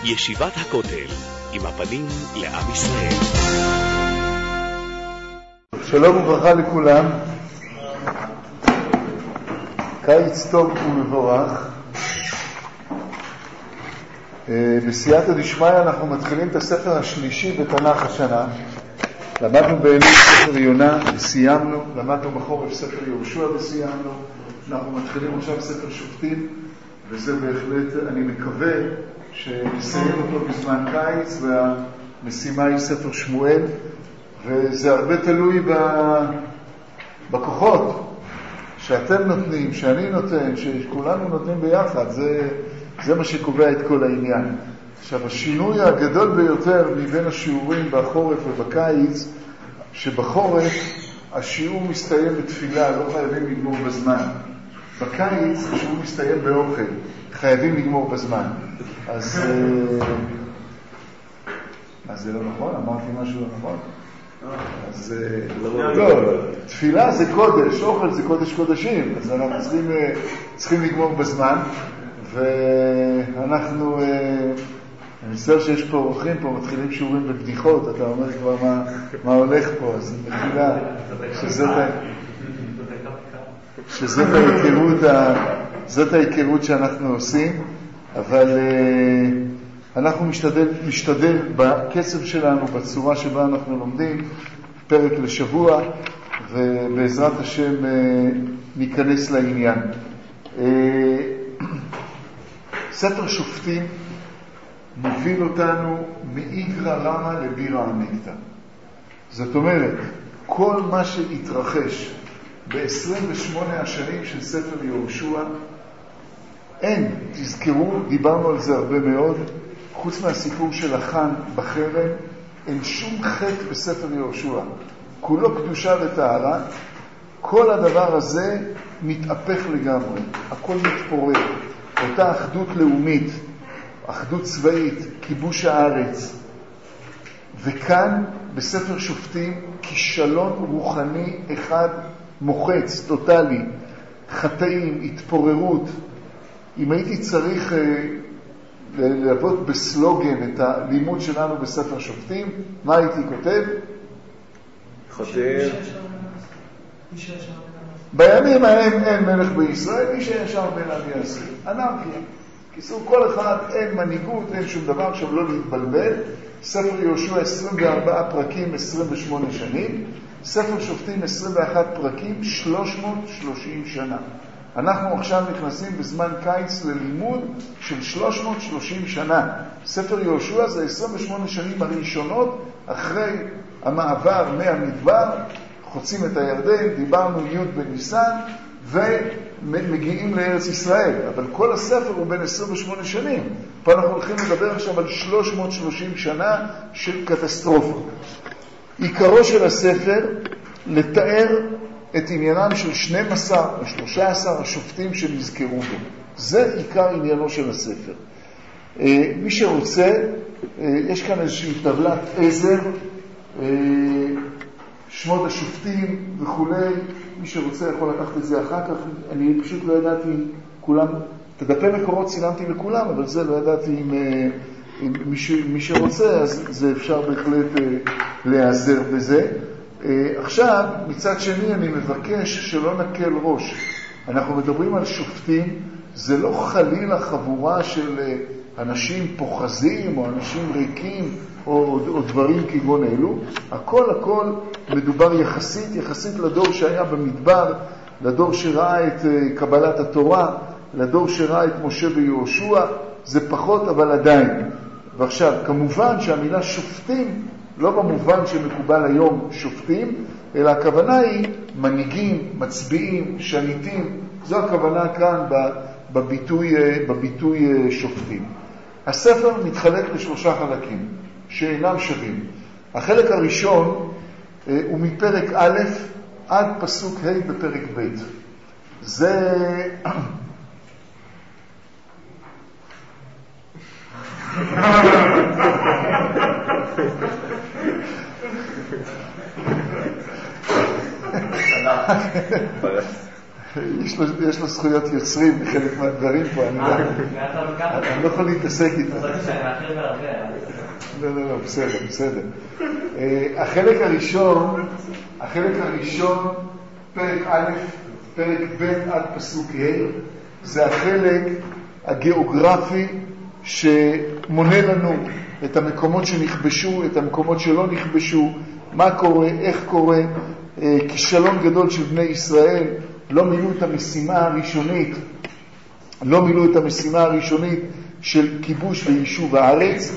ישיבת הכותל, עם הפנים לעם ישראל. שלום וברכה לכולם. קיץ טוב ומבורך. בסייעתא דשמיא אנחנו מתחילים את הספר השלישי בתנ"ך השנה. למדנו באלול ספר יונה וסיימנו, למדנו בחורף ספר יהושע וסיימנו, אנחנו מתחילים עכשיו ספר שופטים, וזה בהחלט, אני מקווה שנסיים אותו בזמן קיץ, והמשימה היא ספר שמואל, וזה הרבה תלוי בכוחות שאתם נותנים, שאני נותן, שכולנו נותנים ביחד. זה מה שקובע את כל העניין. עכשיו, השינוי הגדול ביותר מבין השיעורים בחורף ובקיץ, שבחורף השיעור מסתיים בתפילה, לא חייבים לגמור בזמן. בקיץ השיעור מסתיים באוכל, חייבים לגמור בזמן. אז זה לא נכון? אמרתי משהו לא נכון? אז לא, תפילה זה קודש, אוכל זה קודש קודשים, אז אנחנו צריכים לגמור בזמן, ואנחנו, אני מצטער שיש פה אורחים פה, מתחילים שיעורים בבדיחות, אתה אומר כבר מה הולך פה, אז אני מבינה שזאת ההיכרות שאנחנו עושים, אבל אנחנו משתדל בקצב שלנו, בצורה שבה אנחנו לומדים, פרק לשבוע, ובעזרת השם ניכנס לעניין. ספר שופטים מוביל אותנו מאיגרא רמא לבירא עמיקתא. זאת אומרת, כל מה שהתרחש ב-28 השנים של ספר יהושע, אין, תזכרו, דיברנו על זה הרבה מאוד, חוץ מהסיפור של החאן בחרם, אין שום חטא בספר יהושע. כולו קדושה וטהרה, כל הדבר הזה מתהפך לגמרי, הכל מתפורר. אותה אחדות לאומית, אחדות צבאית, כיבוש הארץ. וכאן בספר שופטים כישלון רוחני אחד מוחץ, טוטלי, חטאים, התפוררות. אם הייתי צריך לעבוד בסלוגן את הלימוד שלנו בספר שופטים, מה הייתי כותב? חוטא. בימים ההם אין מלך בישראל, מי שישר בין עמי יעשה. אנרכיה. כיסור כל אחד, אין מנהיגות, אין שום דבר, שם לא להתבלבל. ספר יהושע 24 פרקים, 28 שנים. ספר שופטים 21 פרקים, 330 שנה. אנחנו עכשיו נכנסים בזמן קיץ ללימוד של 330 שנה. ספר יהושע זה 28 שנים הראשונות אחרי המעבר מהמדבר, חוצים את הירדן, דיברנו י' בניסן, ומגיעים לארץ ישראל. אבל כל הספר הוא בין 28 שנים. פה אנחנו הולכים לדבר עכשיו על 330 שנה של קטסטרופה. עיקרו של הספר לתאר את עניינם של 12 או 13 השופטים שנזכרו בו. זה עיקר עניינו של הספר. מי שרוצה, יש כאן איזושהי טבלת עזר, שמות השופטים וכו'. מי שרוצה יכול לקחת את זה אחר כך. אני פשוט לא ידעתי אם כולם, את דפי מקורות צילמתי לכולם, אבל זה לא ידעתי אם מי שרוצה, אז זה אפשר בהחלט להיעזר בזה. עכשיו, מצד שני, אני מבקש שלא נקל ראש. אנחנו מדברים על שופטים, זה לא חלילה חבורה של אנשים פוחזים או אנשים ריקים או דברים כגון אלו. הכל מדובר יחסית לדור שהיה במדבר, לדור שראה את קבלת התורה, לדור שראה את משה ויהושע, זה פחות אבל עדיין. ועכשיו, כמובן שהמילה שופטים, לא במובן שמקובל היום שופטים, אלא הכוונה היא מנהיגים, מצביעים, שליטים. זו הכוונה כאן בביטוי שופטים. הספר מתחלק לשלושה חלקים שאינם שווים. החלק הראשון הוא מפרק א' עד פסוק ה' בפרק ב'. זה יש לו זכויות יוצרים בחלק מהדברים פה, אני לא יכול להתעסק איתה. לא, בסדר. החלק הראשון, פרק א', פרק ב' עד פסוק ה', זה החלק הגיאוגרפי שמונה לנו את המקומות שנכבשו, את המקומות שלא נכבשו, מה קורה, איך קורה, כישלון גדול של בני ישראל, לא מילאו את המשימה הראשונית של כיבוש ויישוב הארץ,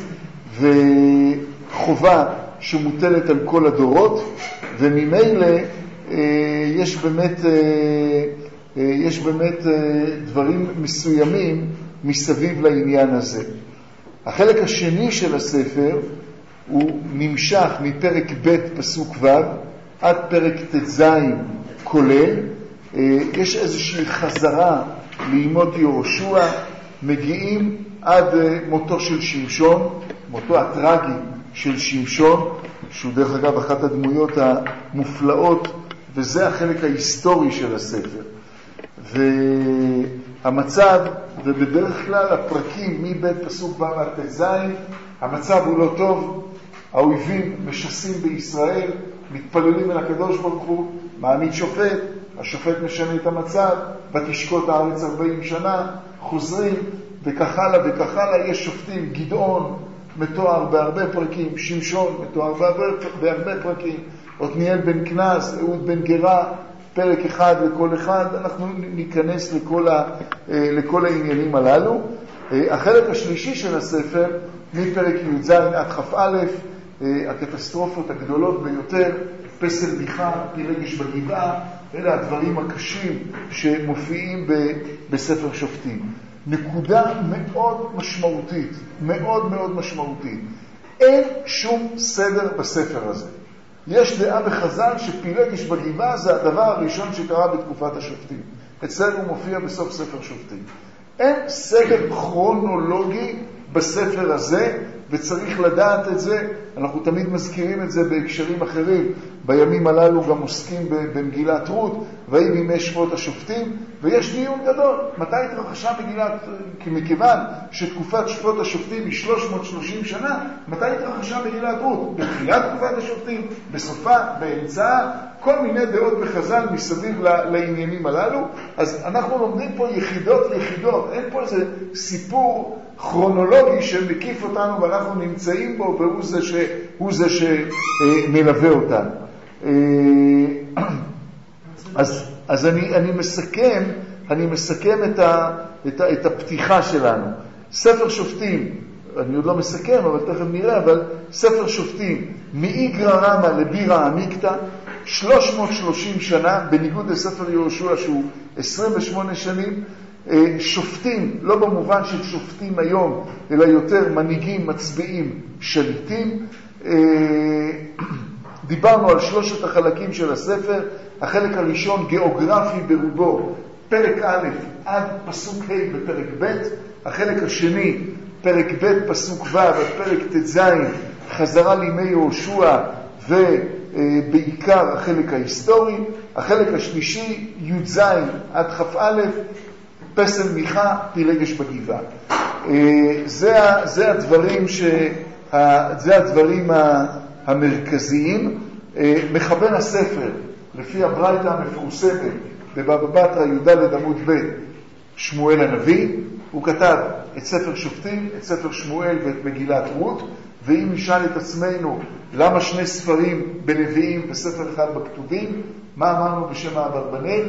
וחובה שמוטלת על כל הדורות, וממילא יש באמת דברים מסוימים מסביב לעניין הזה. החלק השני של הספר הוא נמשך מפרק ב' פסוק ו' עד פרק ט"ז כולל. יש איזושהי חזרה לימות יהושע, מגיעים עד מותו של שמשון, מותו הטרגי של שמשון, שהוא דרך אגב אחת הדמויות המופלאות, וזה החלק ההיסטורי של הספר. והמצב, ובדרך כלל הפרקים מבית פסוק ו' עד ט"ז, המצב הוא לא טוב, האויבים משסים בישראל, מתפללים אל הקדוש ברוך הוא, מעמיד שופט, השופט משנה את המצב, ותשקוט הארץ 40 שנה, חוזרים, וכך הלאה, יש שופטים, גדעון מתואר בהרבה פרקים, שמשון מתואר בהרבה פרקים, עתניאל בן כנז, אהוד בן גרה, פרק אחד לכל אחד, אנחנו ניכנס לכל העניינים הללו. החלק השלישי של הספר, מפרק י"ז עד כ"א, הקטסטרופות הגדולות ביותר, פסל מיכה, פילגש בגבעה, אלה הדברים הקשים שמופיעים בספר שופטים. נקודה מאוד משמעותית. אין שום סדר בספר הזה. יש דעה בחז"ל שפילגש בגבעה זה הדבר הראשון שקרה בתקופת השופטים. אצלנו מופיע בסוף ספר שופטים. אין סדר כרונולוגי בספר הזה, וצריך לדעת את זה. אנחנו תמיד מזכירים את זה בהקשרים אחרים. בימים הללו גם עוסקים במגילת רות, והיא בימי שפוט השופטים, ויש דיון גדול. מתי התרחשה מגילת, מכיוון שתקופת שפוט השופטים היא 330 שנה, מתי התרחשה מגילת רות? בתחילת תקופת השופטים, בסופה, באמצעה, כל מיני דעות בחז"ל מסביב לעניינים הללו. אז אנחנו לומדים פה יחידות, אין פה איזה סיפור כרונולוגי שמקיף אותנו ואנחנו נמצאים בו, והוא זה שמלווה אותנו. אז אני מסכם את הפתיחה שלנו. ספר שופטים, אני עוד לא מסכם, אבל תכף נראה, אבל ספר שופטים, מאיגרא רמא לבירא עמיקתא, 330 שנה, בניגוד לספר יהושע שהוא 28 שנים, שופטים, לא במובן של שופטים היום, אלא יותר מנהיגים, מצביעים, שליטים. דיברנו על שלושת החלקים של הספר. החלק הראשון גיאוגרפי ברובו, פרק א' עד פסוק ה' בפרק ב'. החלק השני, פרק ב' פסוק ו' עד פרק ט"ז, חזרה לימי יהושע ובעיקר החלק ההיסטורי. החלק השלישי, י"ז עד כ"א, פסל מיכה, פילגש בגבעה. זה הדברים המרכזיים. מחבר הספר, לפי הברייתא המפורסמת בבבא בתרא י"ד עמוד ב', שמואל הנביא, הוא כתב את ספר שופטים, את ספר שמואל ואת מגילת רות. ואם נשאל את עצמנו למה שני ספרים בנביאים וספר אחד בכתובים, מה אמרנו בשם האברבנאל?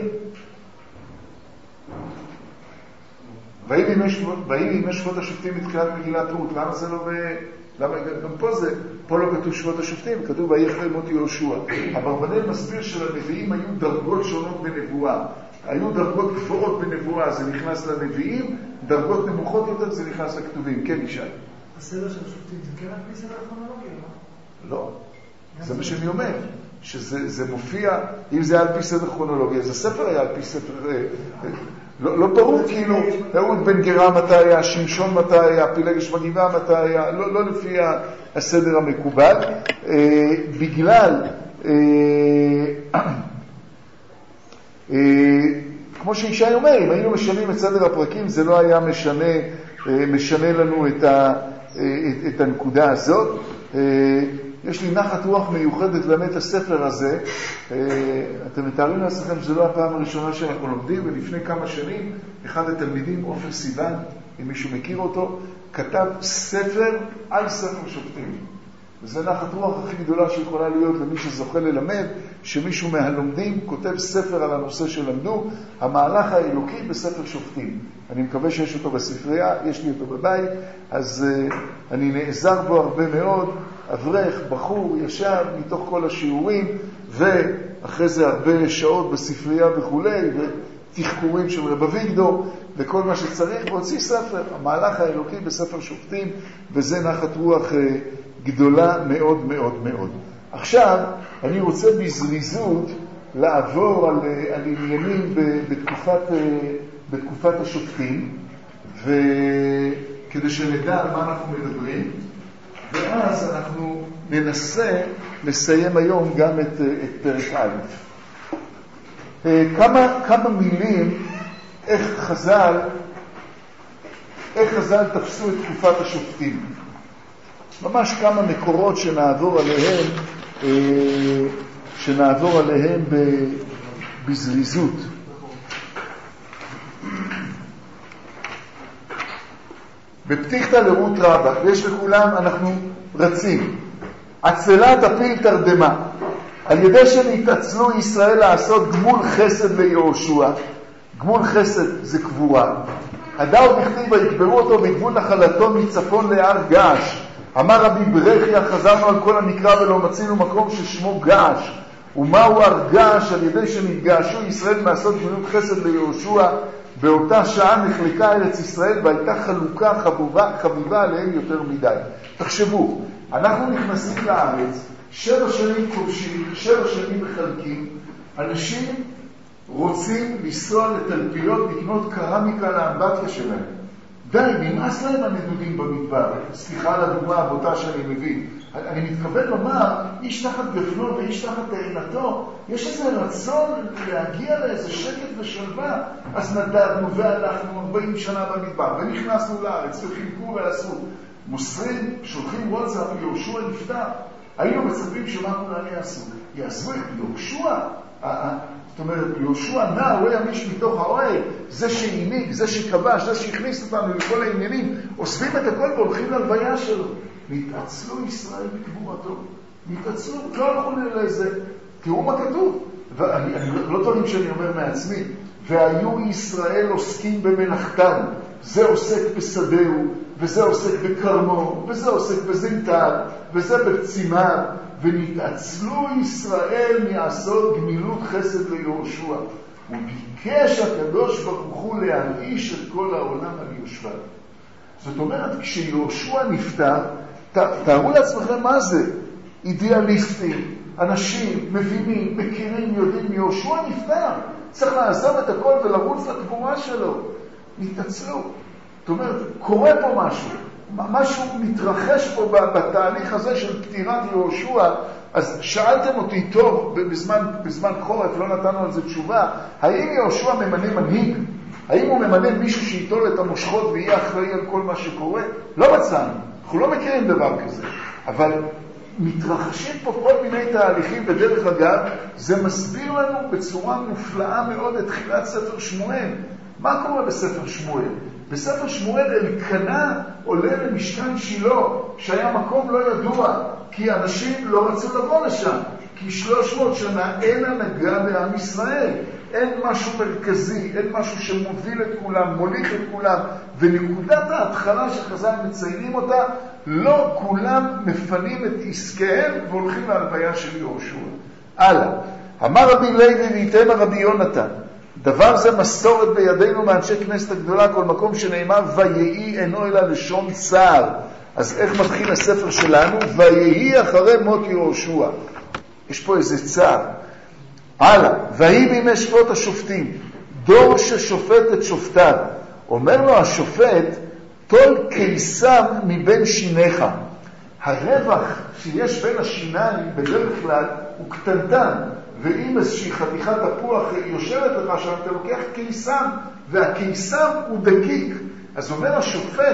באים ימי שפוט השופטים מתחילת מגילת רות. למה זה לא למה גם פה לא כתוב שפוט השופטים, כתוב ויחל מות יהושע. אברבנאל מסביר שלנביאים היו דרגות שונות בנבואה. היו דרגות גבוהות בנבואה, זה נכנס לנביאים, דרגות נמוכות יותר זה נכנס לכתובים. כן, ישי. הסדר של השופטים זה כן על פי סדר כרונולוגי, לא? לא. זה מה שאני אומר. שזה מופיע, אם זה היה על פי סדר כרונולוגי, אז הספר היה על פי סדר... לא ברור, כאילו, אהוד בן גרה מתי היה, שמשון מתי היה, פילגש בגבעה מתי היה, לא לפי הסדר המקובל, בגלל כמו שישי אומר, אם היינו משנים את סדר הפרקים, זה לא היה משנה לנו את הנקודה הזאת. יש לי נחת רוח מיוחדת ללמד את הספר הזה. אתם מתארים לעצמכם שזו לא הפעם הראשונה שאנחנו לומדים, ולפני כמה שנים, אחד התלמידים, עופר סיוון, אם מישהו מכיר אותו, כתב ספר על ספר שופטים. וזה נחת רוח הכי גדולה שיכולה להיות למי שזוכה ללמד, שמישהו מהלומדים כותב ספר על הנושא שלמדו, המהלך האלוקי בספר שופטים. אני מקווה שיש אותו בספרייה, יש לי אותו בבית, אז אני נעזר בו הרבה מאוד. אברך, בחור, ישב מתוך כל השיעורים, ואחרי זה הרבה שעות בספרייה וכו', ותחקורים של רב אביגדור, וכל מה שצריך, והוציא ספר, המהלך האלוקי בספר שופטים, וזה נחת רוח גדולה מאוד מאוד מאוד. עכשיו, אני רוצה בזריזות לעבור על עניינים בתקופת השופטים, וכדי שנדע על מה אנחנו מדברים, ואז אנחנו ננסה לסיים היום גם את פרק א'. כמה מילים איך חז"ל תפסו את תקופת השופטים. ממש כמה מקורות שנעבור עליהם בזריזות. בפתיחתא לרות רבה, ויש לכולם, אנחנו רצים. עצלה תפיל תרדמה. על ידי שנתעצלו ישראל לעשות גמול חסד ליהושע. גמול חסד זה קבורה. הדאו בכתיב ויקברו אותו בגבול נחלתו מצפון להר געש. אמר רבי ברכיה, חזרנו על כל המקרא ולא מצינו מקום ששמו געש. ומהו הר געש? על ידי שנתגעשו ישראל מעשות גמילות חסד ליהושע. באותה שעה נחלקה ארץ ישראל והייתה חלוקה חביבה עליהם יותר מדי. תחשבו, אנחנו נכנסים לארץ, 7 שנים כובשים, 7 שנים מחלקים, אנשים רוצים לנסוע לתלפיות לקנות קרמיקה לאמבטיה שלהם. די, נמאס להם הנדודים במדבר. סליחה על הדוגמה הבוטה שאני מביא. אני מתכוון לומר, איש תחת גפנו ואיש תחת תאנתו, יש איזה רצון להגיע לאיזה שקט ושלווה. אז נדדנו והלכנו 40 שנה במדבר, ונכנסנו לארץ וחילקו ועשו. מוסרים, שולחים וואטסאפ, יהושע נפטר. היינו מצפים שמה כולם יעשו את יהושע. זאת אומרת, יהושע נע, הוא ימיש מתוך האוהל, זה שהנהיג, זה שכבש, זה שהכניס אותנו לכל העניינים, אוספים את הכל והולכים להלוויה שלו. נתעצלו ישראל בקבורתו. נתעצלו, לא הלכו לאיזה, תראו מה כתוב. ואני לא דברים שאני אומר מעצמי. והיו ישראל עוסקים במלאכתם. זה עוסק בשדהו, וזה עוסק בקרמו, וזה עוסק בזיתיו, וזה בקצימיו. ונתעצלו ישראל מעשות גמילות חסד ליהושע. וביקש הקדוש ברוך הוא להרעיש את כל העולם על יושביו. זאת אומרת, כשיהושע נפטר, תארו לעצמכם מה זה. אידיאליסטים, אנשים מבינים, מכירים, יודעים, יהושע נפטר. צריך לעזוב את הכל ולרוץ לקבורה שלו. נתעצלו. זאת אומרת, קורה פה משהו. משהו מתרחש פה בתהליך הזה של פטירת יהושע. אז שאלתם אותי טוב בזמן חורף, לא נתנו על זה תשובה, האם יהושע ממנה מנהיג? האם הוא ממנה מישהו שיטול את המושכות ויהיה אחראי על כל מה שקורה? לא מצאנו, אנחנו לא מכירים דבר כזה. אבל מתרחשים פה כל מיני תהליכים, בדרך אגב, זה מסביר לנו בצורה מופלאה מאוד את תחילת ספר שמואל. מה קורה בספר שמואל? בספר שמואל אלקנה עולה למשכן שילה, שהיה מקום לא ידוע, כי אנשים לא רצו לבוא לשם. כי 300 שנה אין הנהגה בעם ישראל. אין משהו מרכזי, אין משהו שמוביל את כולם, מוליך את כולם. ונקודת ההתחלה שחז"ל מציינים אותה, לא כולם מפנים את עסקיהם והולכים להלוויה של יהושע. הלאה. אמר רבי לוי ואיתמר רבי יונתן, דבר זה מסורת בידינו מאנשי כנסת הגדולה, כל מקום שנאמר ויהי אינו אלא לשון צער. אז איך מתחיל הספר שלנו? ויהי אחרי מות יהושע. יש פה איזה צער. הלאה, ויהי בימי שפוט השופטים, דור ששופט את שופטיו. אומר לו השופט, טול קיסם מבין שיניך. הרווח שיש בין השיניים בדרך כלל הוא קטנטן, ואם איזושהי חתיכת תפוח יושבת לך שם, אתה לוקח קיסם, והקיסם הוא דקיק. אז אומר השופט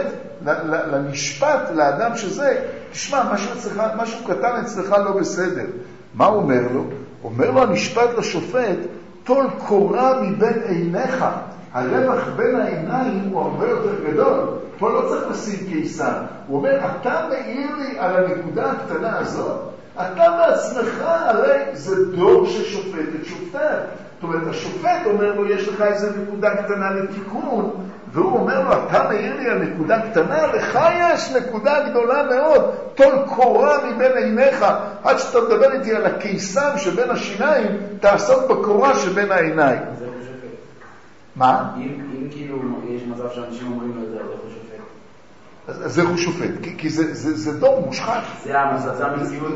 למשפט, לאדם שזה, תשמע, משהו קטן אצלך לא בסדר. מה הוא אומר לו? אומר לו המשפט לשופט, טול קורה מבין עיניך. הרווח בין העיניים הוא הרבה יותר גדול. פה לא צריך לשים קיסם. הוא אומר, אתה מעיר לי על הנקודה הקטנה הזאת? אתה בעצמך, הרי זה דור ששופט את שופטיו. זאת אומרת, השופט אומר לו, יש לך איזו נקודה קטנה לתיקון, והוא אומר לו, אתה מעיר לי על נקודה קטנה, לך יש נקודה גדולה מאוד, טול קורה מבין עיניך, עד שאתה מדבר איתי על הקיסם שבין השיניים, תעסוק בקורה שבין העיניים. זה הוא שופט. מה? אם כאילו יש מצב שאנשים אומרים לו את זה, הוא שופט. אז איך הוא שופט? כי זה דור מושחת. זה המציאות.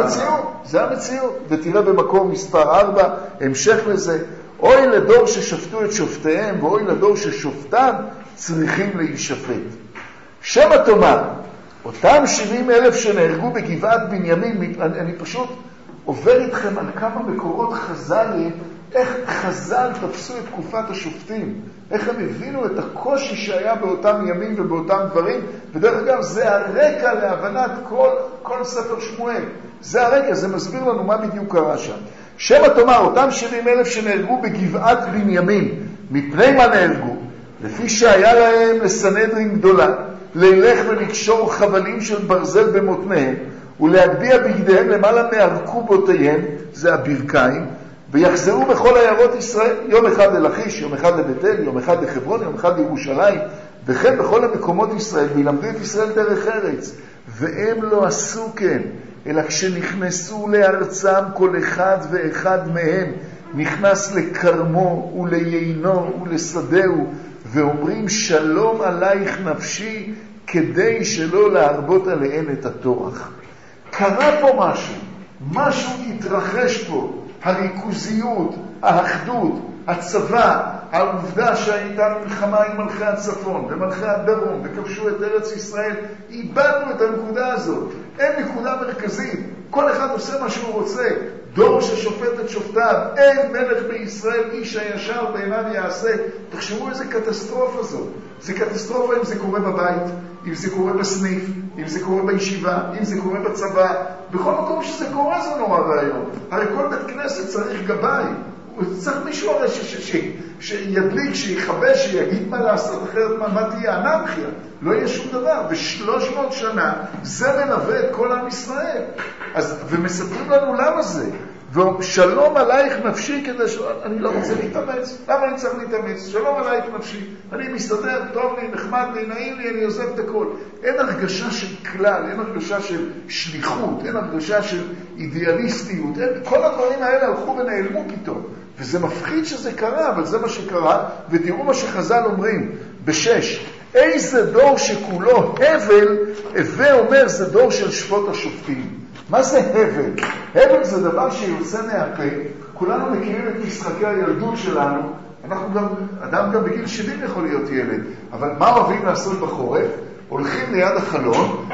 זה המציאות. ותראה במקום מספר 4, המשך לזה, אוי לדור ששפטו את שופטיהם, ואוי לדור ששופטם צריכים להישפט. שמא תאמר, אותם 70,000 שנהרגו בגבעת בנימין, אני פשוט עובר איתכם על כמה מקורות חז"לים, איך חז"ל תפסו את תקופת השופטים, איך הם הבינו את הקושי שהיה באותם ימים ובאותם דברים, ודרך אגב זה הרקע להבנת כל ספר שמואל. זה הרקע, זה מסביר לנו מה בדיוק קרה שם. שמא תאמר, אותם 70,000 שנהרגו בגבעת בנימין, מפני מה נהרגו? לפי שהיה להם לסנהדרין גדולה, ללך ולקשור חבלים של ברזל במותניהם, ולהגביה בגדיהם למעלה מערכובותיהם, זה הברכיים, ויחזרו בכל עיירות ישראל, יום אחד ללכיש, יום אחד לבית אל, יום אחד לחברון, יום אחד לירושלים, וכן בכל המקומות ישראל, וילמדו את ישראל דרך ארץ. והם לא עשו כן, אלא כשנכנסו לארצם כל אחד ואחד מהם, נכנס לקרמו וליינו ולשדהו, ואומרים שלום עלייך נפשי, כדי שלא להרבות עליהם את התורח. קרה פה משהו התרחש פה, הריכוזיות, האחדות, הצבא, העובדה שהייתה מלחמה עם מלכי הצפון ומלכי הדרום וכבשו את ארץ ישראל, איבדנו את הנקודה הזאת. אין נקודה מרכזית, כל אחד עושה מה שהוא רוצה, דור ששופט את שופטיו, אין מלך בישראל, איש הישר בעיניו יעשה. תחשבו איזה קטסטרופה זאת. זה קטסטרופה אם זה קורה בבית, אם זה קורה בסניף, אם זה קורה בישיבה, אם זה קורה בצבא. בכל מקום שזה קורה זה נורא רעיון. הרי כל בית כנסת צריך גבאי. צריך מישהו הרי שידליק, שיחבש, שיגיד מה לעשות, אחרת מה תהיה אנרכיה. לא יהיה שום דבר. ב300 שנה זה מלווה את כל עם ישראל. ומספרים לנו למה זה. ושלום עלייך נפשי, כדי אני לא רוצה להתאמץ. למה אני צריך להתאמץ? שלום עלייך נפשי. אני מסתדר, טוב לי, נחמד לי, נעים לי, אני עוזב את הכל. אין הרגשה של כלל, אין הרגשה של שליחות, אין הרגשה של אידיאליסטיות. כל הדברים האלה הלכו ונעלמו פתאום. וזה מפחיד שזה קרה, אבל זה מה שקרה. ותראו מה שחז"ל אומרים ב6. איזה דור שכולו הבל, הווה אומר זה דור של שפוט השופטים. מה זה הבל? הבל זה דבר שיוצא מהפה. כולנו מכירים את משחקי הילדות שלנו. אדם גם בגיל 70 יכול להיות ילד. אבל מה אוהבים לעשות בחורף? הולכים ליד החלון,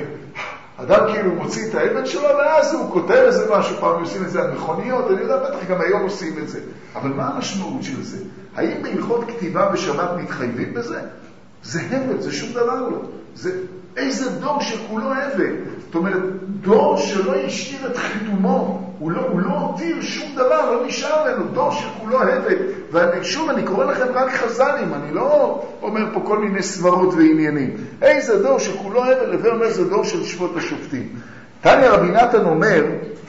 ואדם כאילו מוציא את האבן שלו, ואז הוא כותב איזה משהו, פעם עושים את זה על מכוניות, אני יודע, בטח גם היום עושים את זה. אבל מה המשמעות של זה? האם בהלכות כתיבה בשבת מתחייבים בזה? זה הבל, זה שום דבר לא. זה איזה דור שכולו הבל. זאת אומרת, דור שלא ישאיר את חיתומו, הוא לא הותיר שום דבר, לא נשאר לנו, דור שכולו הבל. ושוב, אני קורא לכם רק חז"לים, אני לא אומר פה כל מיני סברות ועניינים. איזה דור שכולו הבל, הווה אומר זה דור של שפוט השופטים. תניא רבי נתן אומר,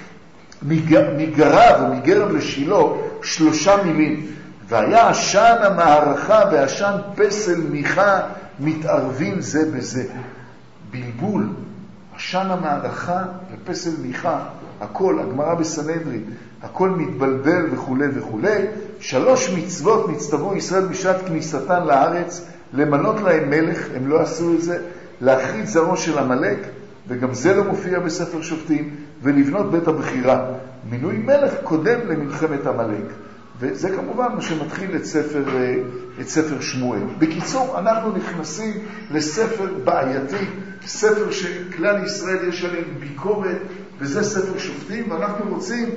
מגרב או מגרב לשילה, 3 מילים. והיה עשן המערכה ועשן פסל מיכה מתערבים זה בזה. בלבול, עשן המערכה ופסל מיכה, הכל, הגמרא בסנהדרין, הכל מתבלבל וכו' וכו'. 3 מצוות נצטוו ישראל בשעת כניסתן לארץ, למנות להם מלך, הם לא עשו את זה, להכרית זרעו של עמלק, וגם זה לא מופיע בספר שופטים, ולבנות בית הבחירה. מינוי מלך קודם למלחמת עמלק. וזה כמובן מה שמתחיל את ספר שמואל. בקיצור, אנחנו נכנסים לספר בעייתי, ספר שכלל ישראל יש עליהם ביקורת, וזה ספר שופטים, ואנחנו רוצים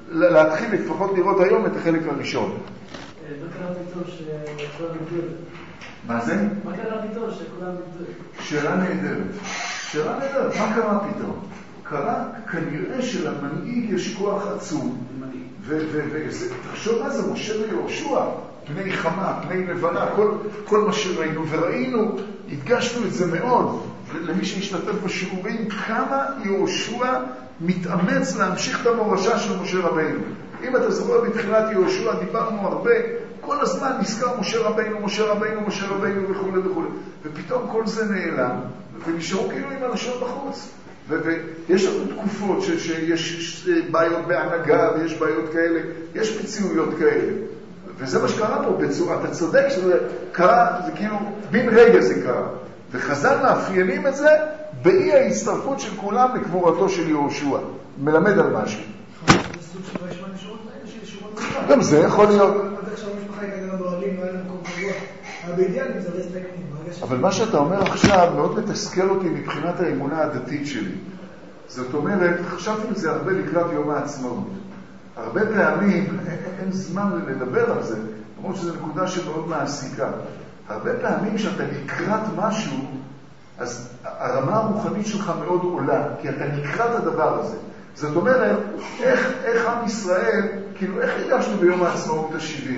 להתחיל לפחות לראות היום את החלק הראשון. מה קרה פתאום שכולם נגדו? מה זה? מה קרה פתאום שכולם נגדו? שאלה נהדרת. מה קרה פתאום? קרה כנראה שלמנהיג יש כוח עצום. תחשוב מה זה, משה ויהושע, פני חמה, פני לבנה, כל מה שראינו, וראינו, הדגשנו את זה מאוד, למי שהשתתף בשיעורים, כמה יהושע מתאמץ להמשיך את המורשה של משה רבינו. אם אתה זוכר בתחילת יהושע, דיברנו הרבה, כל הזמן נזכר משה רבינו וכו' וכו'. ופתאום כל זה נעלם, ונשארו כאילו עם אנשים בחוץ. ויש לנו תקופות שיש בעיות בהנהגה ויש בעיות כאלה, יש מציאויות כאלה. וזה מה שקרה פה בצורה, אתה צודק שזה קרה, זה כאילו, בין רגע זה קרה. וחז"ל מאפיינים את זה באי ההצטרפות של כולם לקבורתו של יהושע. מלמד על משהו. זה סוג של יש מה נשורות האלה של שורות נשורות. גם זה יכול להיות. עד עכשיו המשפחה הייתה באוהלים, לא היה מקום קבוע. אבל באידיאלים זה רספקטים. אבל מה שאתה אומר עכשיו מאוד מתסכל אותי מבחינת האמונה הדתית שלי. זאת אומרת, חשבתי על זה הרבה לקראת יום העצמאות. הרבה פעמים, אין זמן לדבר על זה, למרות שזו נקודה שמאוד מעסיקה. הרבה פעמים שאתה לקראת משהו, אז הרמה הרוחנית שלך מאוד עולה, כי אתה לקראת הדבר הזה. זאת אומרת, איך עם ישראל, כאילו איך הגשנו ביום העצמאות ה-70?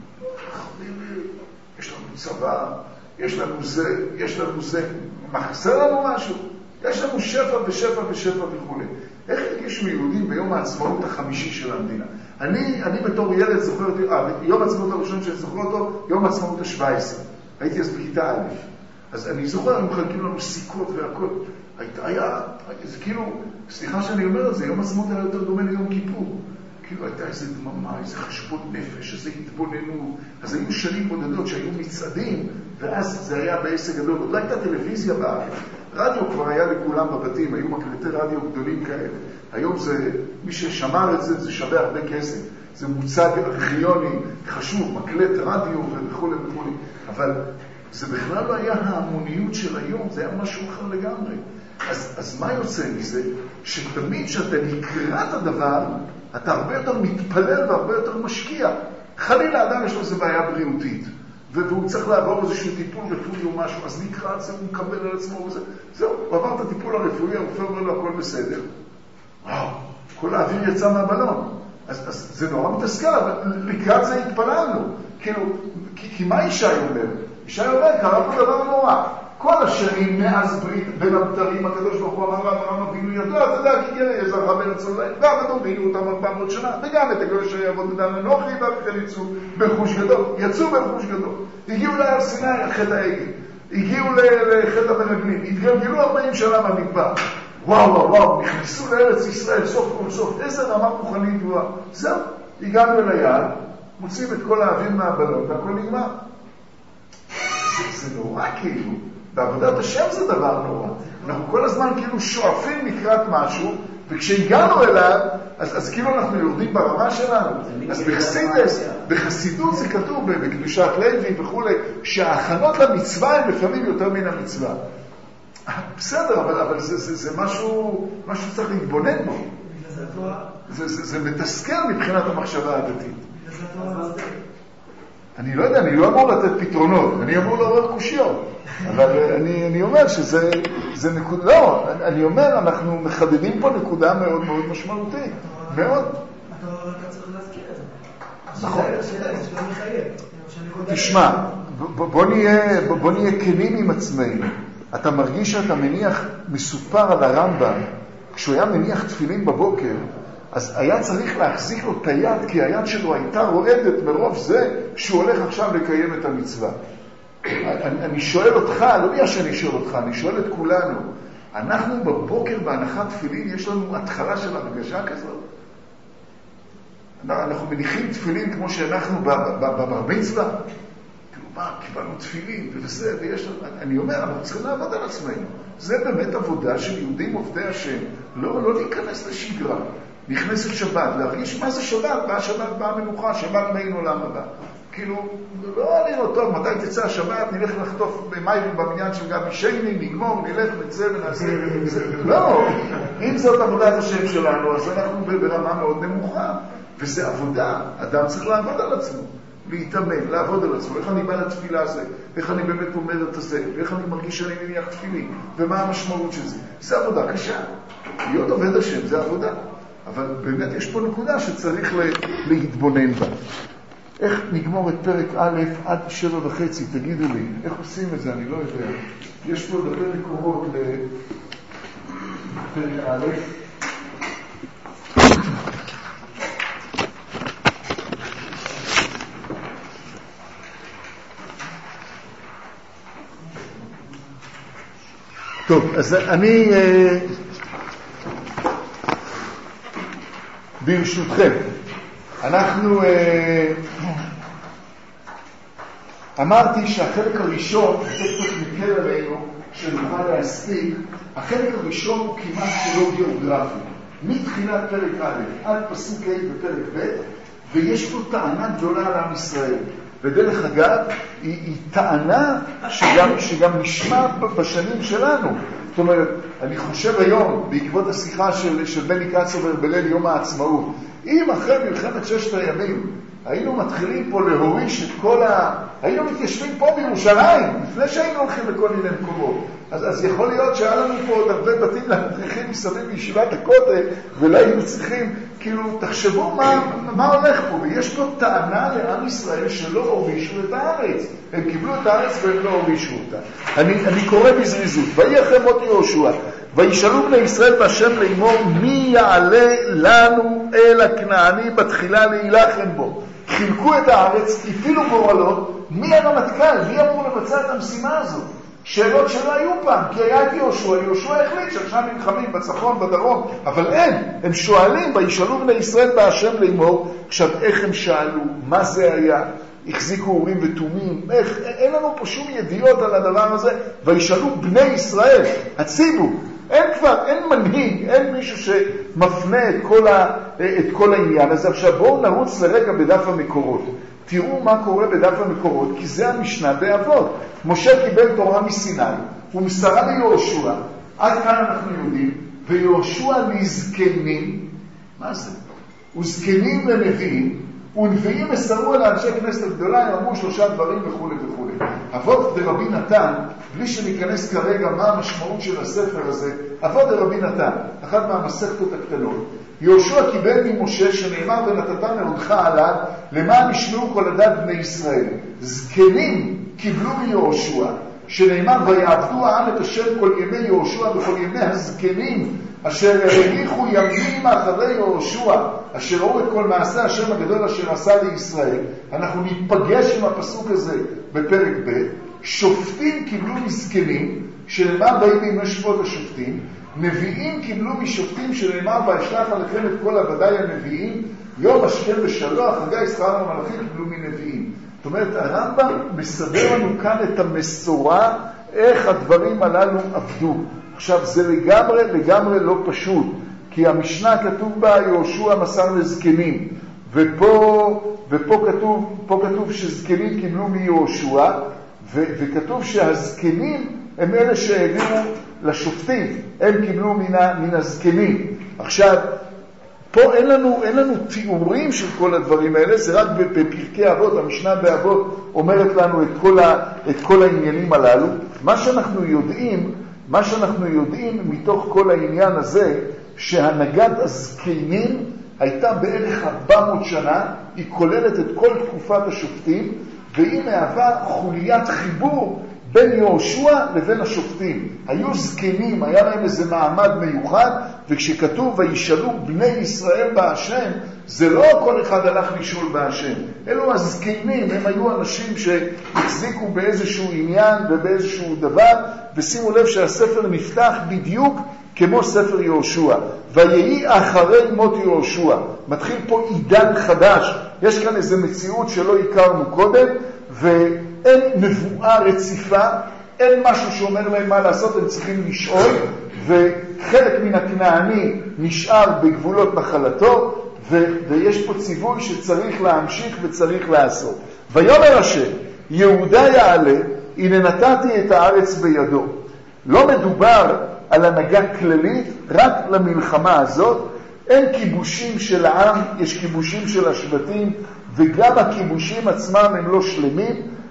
יש לנו צבא, יש לנו זה, מחסר לנו משהו? יש לנו שפע וכו'. איך הרגישו יהודים ביום העצמאות החמישי של המדינה? אני בתור ילד זוכר אותי, יום העצמאות הראשון שאני זוכר אותו, יום העצמאות ה-17. הייתי אז בכיתה א'. אז אני זוכר, הם מחלקים לנו סיכות והכל. זה כאילו, סליחה שאני אומר את זה, יום העצמאות היה יותר דומה ליום כיפור. כאילו הייתה איזה דממה, איזה חשבון נפש, איזה התבוננות. אז היו שנים בודדות שהיו מצעדים, ואז זה היה בעסק גדול. עוד לא הייתה טלוויזיה בארץ. רדיו כבר היה לכולם בבתים, היו מקלטי רדיו גדולים כאלה. היום זה, מי ששמר את זה, זה שווה הרבה כסף. זה מוצג ארכיוני, חשוב, מקלט רדיו וכו' וכו'. אבל זה בכלל לא היה ההמוניות של היום, זה היה משהו אחר לגמרי. אז מה יוצא מזה? שתמיד שאתה לקראת הדבר, אתה הרבה יותר מתפלל והרבה יותר משקיע. חלילה האדם יש לו איזו בעיה בריאותית, והוא צריך לעבור איזשהו טיפול רפואי או משהו, אז לקראת זה הוא מקבל על עצמו וזה. זהו, הוא עבר את הטיפול הרפואי, הרופא אומר לו הכל בסדר. וואו, כל האוויר יצא מהבלון. אז זה נורא מתסכל, אבל לקראת זה התפללנו. כאילו, כי מה ישי אומר? ישי אומר, קרה פה דבר נורא. כל השנים מאז ברית בין הבתרים, הקדוש ברוך הוא אמר לאברהם אבינו ידוע, אתה יודע, כי יראה יזרחה בארץ עולם, ועבדו והיו אותם 400 שנה, וגם את הגוי שיעבוד בדן אנוכי, ואחרי יצאו ברכוש גדול, יצאו ברכוש גדול. הגיעו להר סיני, חטא העגל. הגיעו לחטא המרגלים, התגלגלו 40 שנה במדבר. וואו, נכנסו לארץ ישראל, סוף כל סוף, איזה רמה רוחנית גבוהה. זהו, הגענו אל היעד, מוצאים את כל האוויר מהבלון, והכל נגמר. זה נורא כאילו. בעבודת השם זה דבר נורא. אנחנו כל הזמן כאילו שואפים לקראת משהו, וכשהגענו אליו, אז כאילו אנחנו יורדים ברמה שלנו. אז בחסידות זה כתוב, בקדושת לוי וכו', שההכנות למצווה הן לפעמים יותר מן המצווה. בסדר, אבל זה משהו שצריך להתבונן בו. זה מתסכל מבחינת המחשבה הדתית. אני לא יודע, אני לא אמור לתת פתרונות, אני אמור לעורר קושיות. אבל אני אומר שזה נקודה, לא, אני אומר, אנחנו מחדדים פה נקודה מאוד מאוד משמעותית. מאוד. אתה צריך להזכיר את זה. נכון. שלא מחייב. תשמע, בוא נהיה כנים עם עצמנו. אתה מרגיש שאתה מניח, מסופר על הרמב"ם, כשהוא היה מניח תפילין בבוקר, אז היה צריך להחזיק לו את היד, כי היד שלו הייתה רועדת מרוב זה שהוא הולך עכשיו לקיים את המצווה. אני שואל אותך, לא בגלל שאני שואל אותך, אני שואל את כולנו. אנחנו בבוקר בהנחת תפילין, יש לנו התחלה של הרגשה כזאת? אנחנו מניחים תפילין כמו שאנחנו בבר מצווה? כאילו מה, קיבלנו תפילין וזה, ויש לנו... אני אומר, אנחנו צריכים לעבוד על עצמנו. זה באמת עבודה של יהודים עובדי השם. לא להיכנס לשגרה. נכנסת שבת, להרגיש מה זה שבת, באה שבת, באה מנוחה, שבת מעין עולם הבא. כאילו, לא נראה טוב, מתי תצא השבת, נלך לחטוף במים בבניין של גבי שייני, נגמור, נלך, נצא ונעשה. לא, אם זאת עבודת השם שלנו, אז אנחנו ברמה מאוד נמוכה. וזה עבודה, אדם צריך לעבוד על עצמו, להתאמן, לעבוד על עצמו. איך אני בא לתפילה הזה, איך אני באמת אומר את זה, ואיך אני מרגיש שאני מניח תפילים, ומה המשמעות של זה. זה עבודה קשה. להיות עובד השם זה עבודה. אבל באמת יש פה נקודה שצריך להתבונן בה. איך נגמור את פרק א' עד 7:30, תגידו לי, איך עושים את זה, אני לא יודע. יש פה דבר מקורות לפרק א'. טוב, אז אני ברשותכם, אנחנו אמרתי שהחלק הראשון, תכף נקל עלינו, שנוכל להספיק, החלק הראשון הוא כמעט שלא גיאוגרפי, מתחילת פרק א' עד פסוק ה' בפרק ב', ויש פה טענה גדולה על עם ישראל. ודרך אגב, היא טענה שגם נשמע בשנים שלנו. זאת אומרת, אני חושב היום, בעקבות השיחה של בני קצובר בליל יום העצמאות, אם אחרי מלחמת 6 הימים היינו מתחילים פה להוריש את כל היינו מתיישבים פה בירושלים, לפני שהיינו הולכים לכל מיני מקומות. אז יכול להיות שהיה לנו פה עוד הרבה בתים להדריכים מסביב בישיבת הכותל, ולא היינו צריכים, כאילו, תחשבו מה הולך פה. ויש פה טענה לעם ישראל שלא הורישו את הארץ. הם קיבלו את הארץ והם לא הורישו אותה. אני קורא בזריזות. ויהי אחרי מות יהושע, וישאלו בני ישראל בהשם לאמור, מי יעלה לנו אל הכנעני בתחילה להילחם בו? חילקו את הארץ, הפעילו גורלות, מי הרמטכ"ל? מי אמור לבצע את המשימה הזאת? שאלות שלא היו פעם, כי היה את יהושע החליט שעכשיו נלחמים בצפון, בדרום, אבל הם שואלים, וישאלו בני ישראל בהשם לאמור. עכשיו, איך הם שאלו? מה זה היה? החזיקו אורים ותומים? אין לנו פה שום ידיעות על הדבר הזה. וישאלו בני ישראל, הציבור, אין מנהיג, אין מישהו שמפנה את כל העניין הזה. עכשיו בואו נרוץ לרגע בדף המקורות. תראו מה קורה בדף המקורות, כי זה המשנה באבות. משה קיבל תורה מסיני, הוא מסרה ליהושע, עד כאן אנחנו יודעים, ויהושע לזקנים, מה זה? וזקנים לנביאים, ונביאים מסרו אל אנשי כנסת הגדולה, הם אמרו 3 דברים וכו' וכו'. אבות דרבי נתן, בלי שניכנס כרגע מה המשמעות של הספר הזה, אבות דרבי נתן, אחת מהמסכתות הקטנות, יהושע קיבל ממשה שנאמר ונתתה מעודך עליו, למען ישמעו כל עדת בני ישראל. זקנים קיבלו מיהושע, שנאמר ויעבדו העם את השם כל ימי יהושע וכל ימי הזקנים, אשר הליכו ימים אחרי יהושע, אשר ראו את כל מעשה השם הגדול אשר עשה לישראל. אנחנו ניפגש עם הפסוק הזה בפרק ב'. שופטים קיבלו מזקנים, שנאמר ויהי בימי שפוט השופטים. נביאים קיבלו משופטים, שנאמר וישלח עליכם את כל עבדי הנביאים, יום השכם ושלוח, חגי שכר המלאכים קיבלו מנביאים. זאת אומרת, הרמב"ם מסדר לנו כאן את המסורה, איך הדברים הללו עבדו. עכשיו, זה לגמרי לא פשוט, כי המשנה כתוב בה יהושע מסר לזקנים, ופה כתוב שזקנים קיבלו מיהושע, וכתוב שהזקנים הם אלה שהעבירו לשופטים, הם קיבלו מן הזקנים. עכשיו, פה אין לנו תיאורים של כל הדברים האלה, זה רק בפרקי אבות, המשנה באבות אומרת לנו את כל העניינים הללו. מה שאנחנו יודעים מתוך כל העניין הזה, שהנהגת הזקנים הייתה בערך 400 שנה, היא כוללת את כל תקופת השופטים, והיא מהווה חוליית חיבור בין יהושע לבין השופטים. היו זקנים, היה להם איזה מעמד מיוחד, וכשכתוב וישאלו בני ישראל בהשם, זה לא כל אחד הלך לשאול בהשם. אלו הזקנים, הם היו אנשים שהחזיקו באיזשהו עניין ובאיזשהו דבר, ושימו לב שהספר נפתח בדיוק כמו ספר יהושע. ויהי אחרי מות יהושע. מתחיל פה עידן חדש. יש כאן איזו מציאות שלא הכרנו קודם, ואין נבואה רציפה, אין משהו שאומר להם מה לעשות, הם צריכים לשאול, וחלק מן הכנעני נשאר בגבולות נחלתו, ויש פה ציווי שצריך להמשיך וצריך לעשות. ויאמר השם, יהודה יעלה, הנה נתתי את הארץ בידו. לא מדובר על הנהגה כללית, רק למלחמה הזאת. אין כיבושים של העם, יש כיבושים של השבטים, וגם הכיבושים עצמם הם לא שלמים,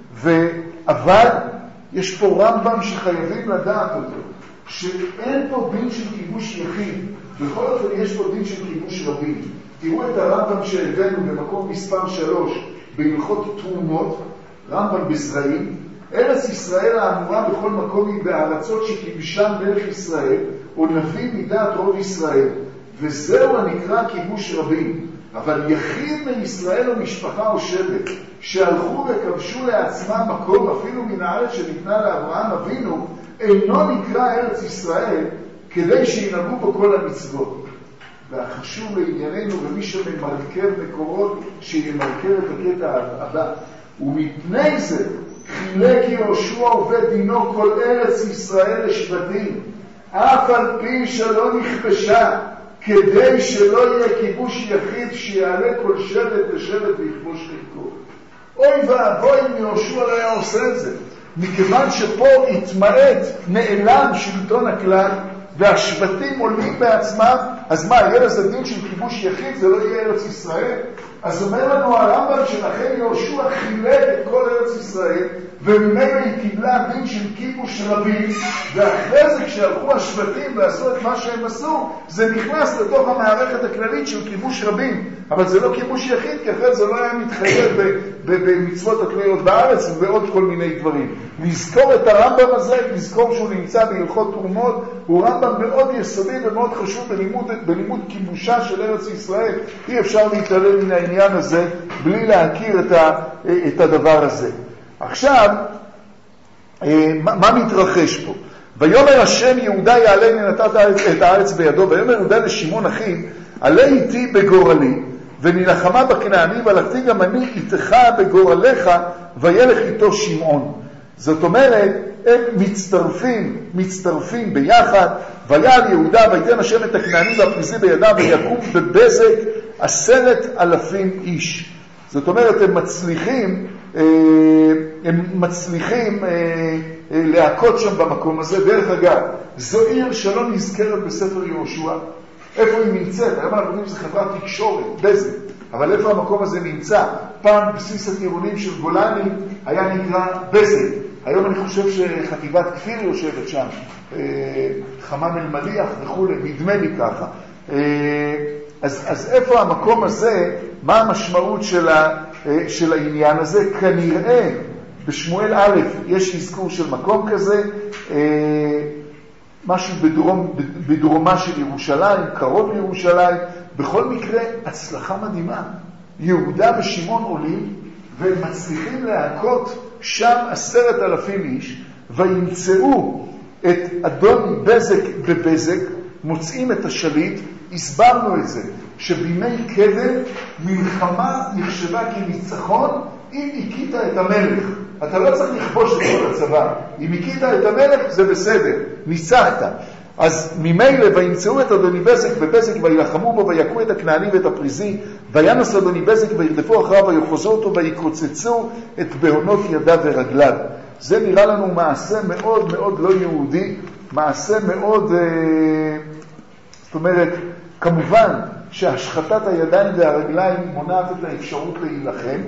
אבל יש פה רמב"ם שחייבים לדעת אותו, שאין פה דין של כיבוש יחיד, בכל אופן יש פה דין של כיבוש רבים. תראו את הרמב"ם שהבאנו במקום מספר 3 בהלכות תרומות, רמב"ם בזרעים, ארץ ישראל האמורה בכל מקום היא בארצות שכיבשם מלך ישראל, או נביא מדעת רוב ישראל, וזהו הנקרא כיבוש רבים. אבל יחיד מישראל או משפחה או שבט שהלכו וכבשו לעצמם מקום אפילו מן הארץ שניתנה לאברהם אבינו, אינו נקרא ארץ ישראל, כדי שינהגו בו כל המצוות. והחשוב לענייננו, ומי שממרכר מקורות שימרכר את הקטע הבא, ומפני זה חילק יהושע עובד דינו כל ארץ ישראל לשבטים, אף על פי שלא נכבשה, כדי שלא יהיה כיבוש יחיד שיעלה כל שבט ושבט ויכבוש חלקו. אוי ואבוי אם יהושע לא היה עושה את זה, מכיוון שפה התמעט, נעלם שלטון הכלל, והשבטים עולים בעצמם, אז מה, יהיה לזה דין של כיבוש יחיד, זה לא יהיה ארץ ישראל? אז אומר לנו הרמב"ם שלכן יהושע חילק את כל ארץ ישראל, וממנו היא קיבלה דין של כיבוש רבים, ואחרי זה כשהלכו השבטים ועשו את מה שהם עשו, זה נכנס לתוך המערכת הכללית של כיבוש רבים, אבל זה לא כיבוש יחיד, כי אחרי זה לא היה מתחייב במצוות התלויות בארץ ובעוד כל מיני דברים. לזכור את הרמב"ם הזה, לזכור שהוא נמצא בהלכות תרומות, הוא רמב"ם מאוד יסודי ומאוד חשוב בלימוד כיבושה של ארץ ישראל. אי אפשר להתעלם מן העניין הזה בלי להכיר את הדבר הזה. עכשיו, מה מתרחש פה? ויאמר השם יהודה יעלה הנה נתת את הארץ בידו, ויאמר יהודה לשמעון אחיו, עלה איתי בגורלי ונלחמה בכנענים, והלכתי גם אני איתך בגורלך, וילך איתו שמעון. זאת אומרת, הם מצטרפים ביחד, ויעל יהודה ויתן השם את הכנענים והפריזים בידם, ויקום בבזק 10,000 איש. זאת אומרת, הם מצליחים להכות שם במקום הזה. דרך אגב, זו עיר שלא נזכרת בספר יהושע. איפה היא נמצאת? היום אנחנו יודעים שזה חברת תקשורת, בזק. אבל איפה המקום הזה נמצא? פעם בסיס הטירונים של גולני היה נקרא בזק. היום אני חושב שחטיבת כפיר יושבת שם, חמם אל מליח וכו', נדמה לי ככה. אז איפה המקום הזה, מה המשמעות של העניין הזה? כנראה בשמואל א' יש אזכור של מקום כזה, משהו בדרומה של ירושלים, קרוב לירושלים. בכל מקרה, הצלחה מדהימה. יהודה ושמעון עולים והם מצליחים להכות שם 10,000 איש, וימצאו את אדון בזק בבזק, מוצאים את השליט. הסברנו את זה, שבימי קדם מלחמה נחשבה כניצחון אם הכית את המלך. אתה לא צריך לכבוש את כל הצבא. אם הכית את המלך זה בסדר, ניצחת. אז ממילא וימצאו את אדוני בזק בבזק וילחמו בו ויכו את הכנעני ואת הפריזי, וינס אדוני בזק וירדפו אחריו ויחוזו אותו ויקוצצו את בהונות ידיו ורגליו. זה נראה לנו מעשה מאוד מאוד לא יהודי, מעשה מאוד, זאת אומרת, כמובן שהשחטת הידיים והרגליים מונעת את האפשרות להילחם,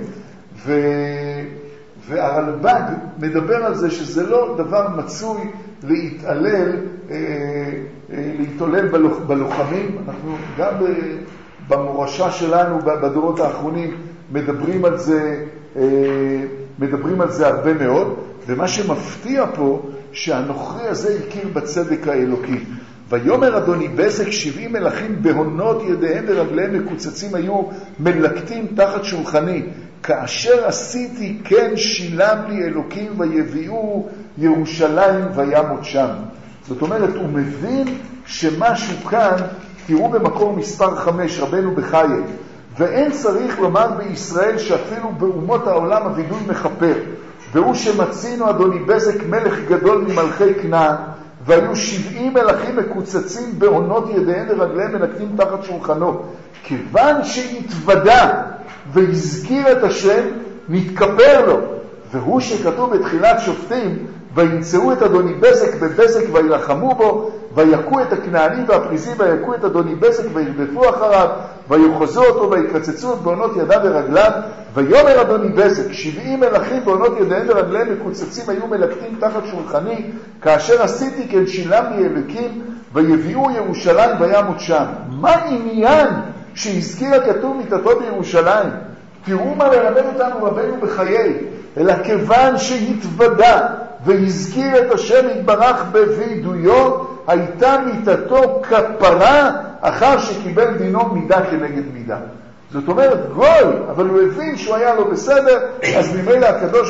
והרלב"ג מדבר על זה שזה לא דבר מצוי להתעלל בלוחמים. אנחנו גם במורשה שלנו בדורות האחרונים מדברים על זה הרבה מאוד, ומה שמפתיע פה שהנוכרי הזה הכיר בצדק האלוקי. ויאמר אדוני בזק 70 מלכים בהונות ידיהם ורגליהם מקוצצים היו מלקטים תחת שולחני, כאשר עשיתי כן שילם לי אלוקים ויביאו ירושלים וימות שם. זאת אומרת, הוא מבין שמשהו כאן, תראו במקור מספר 5 רבנו בחיי, ואין צריך לומר בישראל שאפילו באומות העולם הווידוי מחפר, והוא שמצינו אדוני בזק מלך גדול ממלכי כנען, והיו 70 מלכים מקוצצים בהונות ידיהם ורגליהם מנקטים תחת שולחנו. כיוון שהתוודע והזכיר את השם, נתכפר לו. והוא שכתוב בתחילת שופטים, וימצאו את אדוני בזק בבזק וילחמו בו, ויכו את הכנענים והפריזים, ויכו את אדוני בזק וירדפו אחריו, ויוחזו אותו ויקצצו את בעונות ידיו ורגליו, ויאמר אדוני בזק, 70 מלכים בעונות ידיהם ורגליהם מקוצצים היו מלקטים תחת שולחני, כאשר עשיתי כן שילמני אלוקים, ויביאו ירושלים וימות שם. מה עניין שהזכיר הכתוב מיתתו בירושלים? תראו מה מלמד אותנו רבנו בחיי, אלא כיוון שהתוודע והזכיר את השם יתברך בוידויו, הייתה מיתתו כפרה אחר שקיבל דינו מידה כנגד מידה. זאת אומרת גוי, אבל הוא הבין שהוא היה לא בסדר, אז ממילא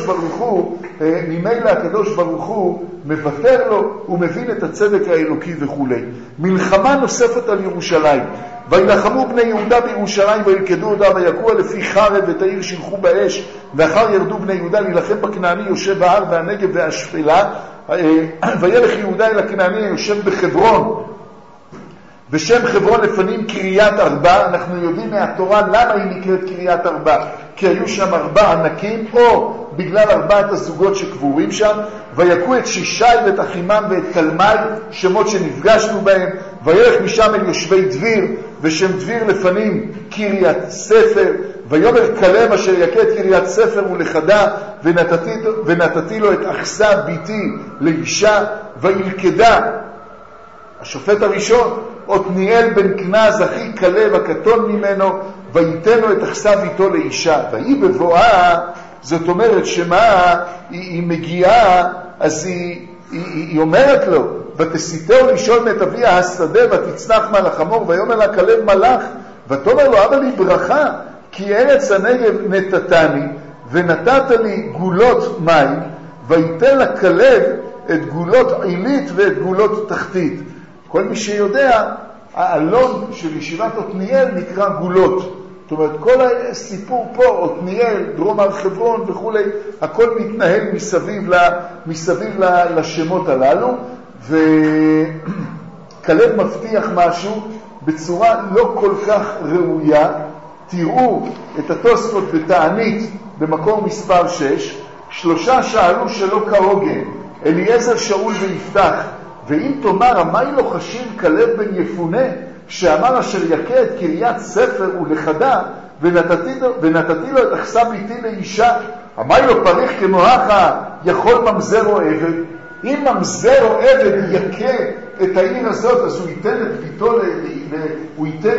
הקדוש ברוך הוא מבטר לו, הוא מבין את הצדק האלוקי וכו'. מלחמה נוספת על ירושלים. וילחמו בני יהודה בירושלים וילכדו אותה ויכוה לפי חרב ואת העיר שילחו באש, ואחר ירדו בני יהודה להילחם בכנעני יושב בהר והנגב והשפלה, וילך יהודה אל הכנעני יושב בחברון, ושם חברון לפנים קריית ארבע. אנחנו יודעים מהתורה למה היא נקראת קריית ארבע, כי היו שם 4 ענקים, או בגלל 4 הזוגות שקבורים שם. ויקו את שישי ואת אחימם ואת תלמי, שמות שנפגשנו בהם. וילך משם אל יושבי דביר, ושם דביר לפנים קריית ספר. ויאמר כלב אשר יכה את קריית ספר ולחדה, ונתתי לו את אכסה ביתי לאישה. וילכדה השופט הראשון עתניאל בן כנז אחי כלב הקטון ממנו, וייתן לו את אכסה ביתו לאישה. והיא בבואה, זאת אומרת שמה היא מגיעה, אז היא אומרת לו, ותסיתהו לשאול מאת אביה השדה ותצנח מעל החמור, ויאמר לה כלב מלאך, ותאמר לו אבא לי ברכה, כי ארץ הנגב נתתני, ונתת לי גולות מים, ויתן לה כלב את גולות עילית ואת גולות תחתית. כל מי שיודע, האלון של ישיבת עתניאל נקרא גולות. זאת אומרת, כל הסיפור פה, עתניאל, דרום הר חברון וכו', הכל מתנהל מסביב לשמות הללו, וכלב מבטיח משהו בצורה לא כל כך ראויה. תראו את התוספות בתענית במקור מספר 6, 3 שאלו שלא כהוגן, אליעזר, שאול ויפתח, ואם תאמר, המי לא חשים כלב בן יפונה, שאמר אשר יכה את קריית ספר ולחדה, ונתתי לו את אכסה ביתי לאישה, המי לא פריך כמוהך, יכול ממזר או עבד. אם ממזר או עבד יכה את העיר הזאת, אז הוא ייתן את ביתו, הוא ייתן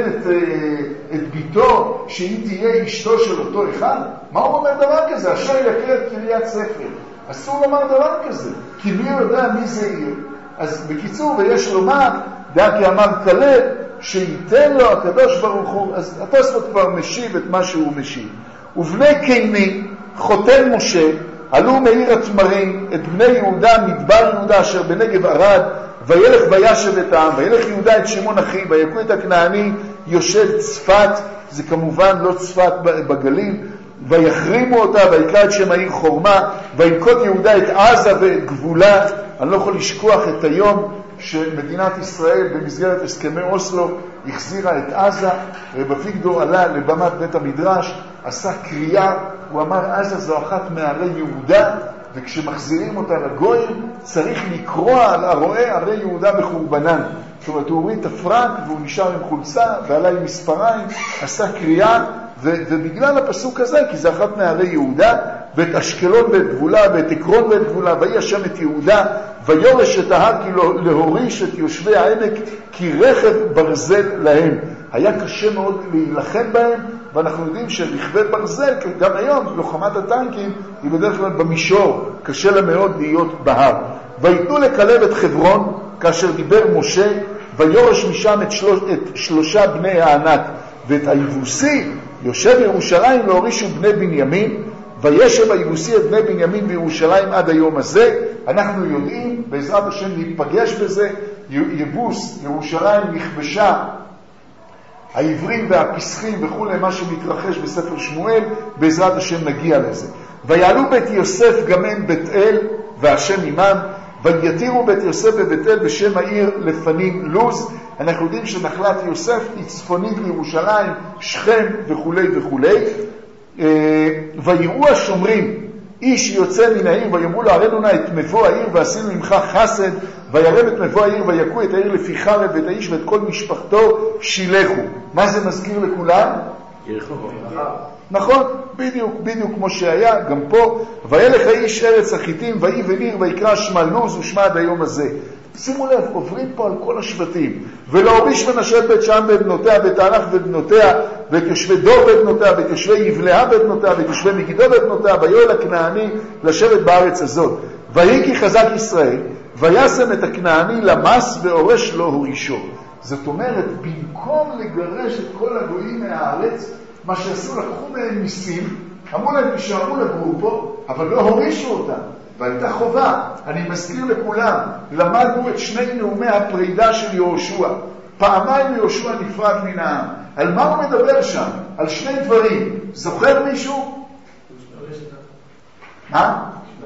את ביתו שהיא תהיה אשתו של אותו אחד. מה הוא אומר דבר כזה? אשר יכה את קריית ספר. אסור לומר דבר כזה, כי מי יודע מי זה עיר. אז בקיצור, ויש לומר, דקי אמר כלב, שייתן לו הקדוש ברוך הוא. אז התוספות כבר משיב את מה שהוא משיב. ובני קיני, חותן משה, עלו מעיר התמרים את בני יהודה מדבר יהודה אשר בנגב ערד, וילך וישב את העם, וילך יהודה את שמעון אחי, ויכו את הכנעני יושב צפת, זה כמובן לא צפת בגליל, ויחרימו אותה, ויקרא את שם העיר חורמה, וינקוט יהודה את עזה ואת גבולה. אני לא יכול לשכוח את היום שמדינת ישראל במסגרת הסכמי אוסלו החזירה את עזה, רב אביגדור עלה לבמת בית המדרש, עשה קריאה, הוא אמר עזה זו אחת מערי יהודה, וכשמחזירים אותה לגויים צריך לקרוע על הרואה ערי יהודה בחורבנן. זאת אומרת, הוא הוריד את הפרנק והוא נשאר עם חולצה ועלה עם מספריים, עשה קריאה, ובגלל הפסוק הזה, כי זה אחת מערי יהודה, ואת אשקלון ואת גבולה, ואת עקרון ואת גבולה, ויהי השם את יהודה, ויורש את ההר, כי להוריש את יושבי העמק, כי רכב ברזל להם. היה קשה מאוד להילחם בהם, ואנחנו יודעים שרכבי ברזל, גם היום, לוחמת הטנקים, היא בדרך כלל במישור, קשה לה מאוד להיות בהר. ויתנו לכלב את חברון, כאשר דיבר משה, ויורש משם את 3 בני הענת, ואת היבוסי, יושב ירושלים להורישו בני בנימין, וישב היבוסי את בני בנימין בירושלים עד היום הזה. אנחנו יודעים, בעזרת השם ניפגש בזה, יבוס, ירושלים נכבשה, העברים והפסחים וכו' מה שמתרחש בספר שמואל, בעזרת השם נגיע לזה. ויעלו בית יוסף גם הם בית אל, והשם עמם, ויתירו בית יוסף בבית אל בשם העיר לפנים לוז. אנחנו יודעים שנחלת יוסף היא צפונית לירושלים, שכם וכו' וכו'. ויראו השומרים איש יוצא מן העיר ויאמרו לו הראינו נא את מבוא העיר ועשינו ממך חסד וירם את מבוא העיר ויכו את העיר לפי חרב ואת האיש ואת כל משפחתו שילחו. מה זה מזכיר לכולם? נכון, בדיוק כמו שהיה גם פה. וילך האיש ארץ החיתים ויבן עיר ויקרא שמה לוז ושמה עד היום הזה. שימו לב, עוברים פה על כל השבטים. ולהוריש מנשה את בית שם ובנותיה ואת תענך ובנותיה ואת יושבי דור ובנותיה ואת יושבי יבלעה ובנותיה ואת יושבי מגידו ובנותיה ויואל הכנעני לשבת בארץ הזאת. ויהי כי חזק ישראל וישם את הכנעני למס והורש לו הורישו. זאת אומרת, במקום לגרש את כל הגויים מהארץ, מה שעשו, לקחו מהם מיסים, אמרו להם תישארו לגור פה, אבל לא הורישו אותם. והייתה חובה. אני מזכיר לכולם, למדנו את שני נאומי הפרידה של יהושע. פעמיים יהושע נפרד מן העם. על מה הוא מדבר שם? על שני דברים. זוכר מישהו? מה?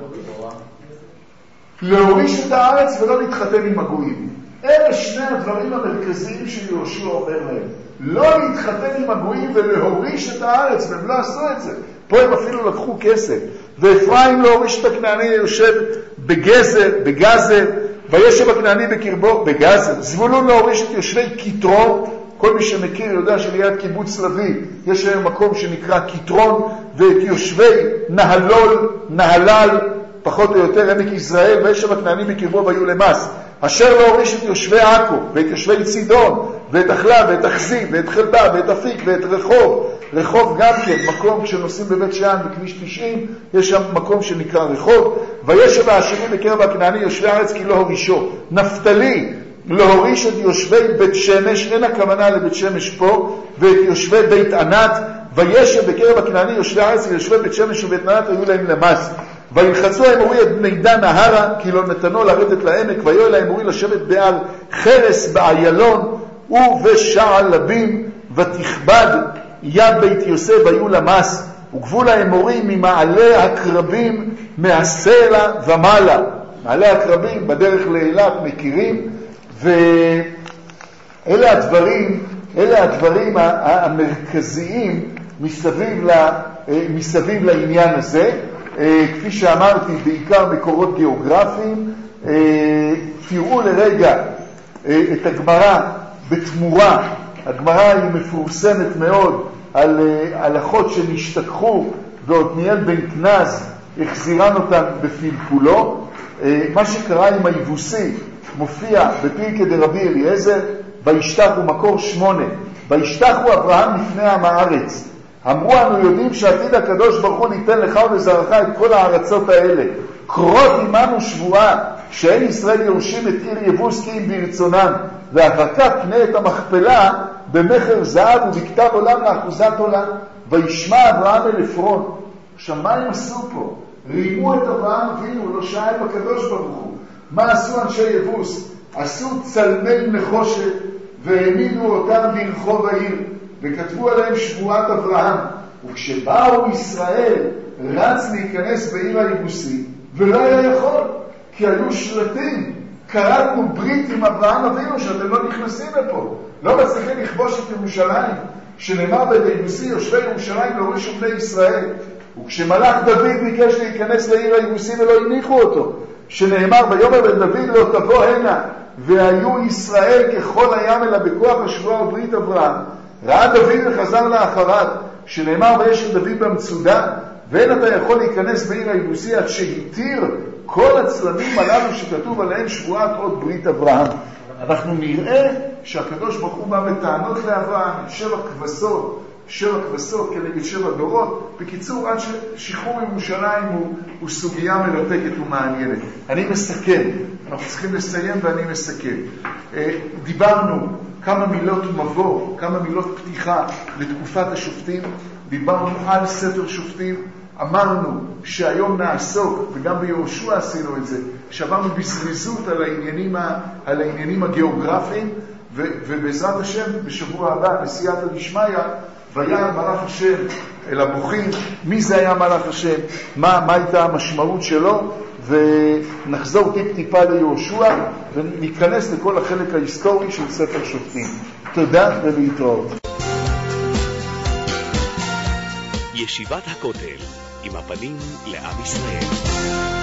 להוריש את הארץ ולא להתחתן עם הגויים. אלה שני הדברים המרכזיים שיהושע אומר להם. לא להתחתן עם הגויים ולהוריש את הארץ, והם לא עשו את זה. פה הם אפילו לקחו כסף. ואפרים לא הוריש את הכנעני יושב בגזר, וישב הכנעני בקרבו בגזר. זבולון לא הוריש את יושבי כתרון, כל מי שמכיר יודע שליד קיבוץ לוי יש היום מקום שנקרא כתרון, ואת יושבי נהלל, פחות או יותר עמק יזרעאל, וישב הכנעני בקרבו ויהיו למס. אשר לא הוריש את יושבי עכו, ואת יושבי צידון, ואת אחלה, ואת אכזיב, ואת חלבה, ואת אפיק, ואת רחוב גם כן, מקום כשנוסעים בבית שאן בכביש 90, יש שם מקום שנקרא רחוב. וישב האשרים בקרב הכנעני יושבי הארץ כי לא הורישו. נפתלי לא הוריש את יושבי בית שמש, אין הכוונה לבית שמש פה, ואת יושבי בית ענת. וישב בקרב הכנעני יושבי הארץ כי יושבי בית שמש ובית ענת היו להם למס. וילחצו האמורי את בני דן נהרה כי לא נתנו לרדת לעמק. ויואל האמורי לשבת בעל חרס באיילון ובשעל לבים. ותכבד יד בית יוסף והיו למס. וגבול האמורים ממעלה הקרבים מהסלע ומעלה. מעלה הקרבים בדרך לאילת מכירים. ואלה הדברים המרכזיים מסביב לעניין הזה. כפי שאמרתי, בעיקר מקורות גיאוגרפיים. תראו לרגע את הגמרא בתמורה. הגמרא היא מפורסמת מאוד על הלכות שנשתכחו, ועתניאל בן כנז החזירן אותן בפלפולו. מה שקרה עם היבוסי מופיע בפרקי דרבי אליעזר, וישתחו מקור 8. וישתחו אברהם לפני עם הארץ. אמרו אנו יודעים שעתיד הקדוש ברוך הוא ניתן לך ולזרעך את כל הארצות האלה. קרות עמנו שבועה שאין ישראל יורשים את עיר יבוס כי אם ברצונם, ואחר כך קנה את המכפלה במחר זהב ובכתב עולם לאחוזת עולם. וישמע אברהם אל עפרון. עכשיו מה הם עשו פה? רימו את אברהם אבינו, לא שאל בקדוש ברוך הוא. מה עשו אנשי יבוס? עשו צלמי נחושת והעמידו אותם ברחוב העיר וכתבו עליהם שבועת אברהם. וכשבאו ישראל רץ להיכנס בעיר היבוסי ולא היה יכול, כי היו שלטים, קראנו ברית עם אברהם אבינו שאתם לא נכנסים לפה, לא מצליחים לכבוש את ירושלים, שנאמר ביבוסי יושבי ירושלים להורישו בני ישראל. וכשמלאך דוד ביקש להיכנס לעיר היבוסי ולא הניחו אותו, שנאמר ויאמר לדוד לא תבוא הנה, והיו ישראל ככל הים אלא בכוח השבועה וברית אברהם. ראה דוד וחזר לאחריו, שנאמר וישב דוד במצודה, ואין אתה יכול להיכנס בעיר היבוסי עד שהתיר כל הצלמים הללו שכתוב עליהם שבועת עוד ברית אברהם. אנחנו נראה שהקדוש ברוך הוא בא בטענות לאברהם, 7 כבשות כנגד 7 דורות. בקיצור, עד ששחרור ירושלים הוא סוגיה מרתקת ומעניינת. אני מסכם, אנחנו צריכים לסיים ואני מסכם. דיברנו כמה מילות מבוא, כמה מילות פתיחה לתקופת השופטים. דיברנו על ספר שופטים. אמרנו שהיום נעסוק, וגם ביהושע עשינו את זה, שעברנו בזריזות על העניינים הגיאוגרפיים, ובעזרת השם בשבוע הבא בסייעתא דשמיא והיה מלאך השם אל הבוכים. מי זה היה מלאך השם? מה הייתה המשמעות שלו? ונחזור טיפה ליהושע וניכנס לכל החלק ההיסטורי של ספר שופטים. תודה ולהתראות. ישיבת הכותל, עם הפנים לעם ישראל.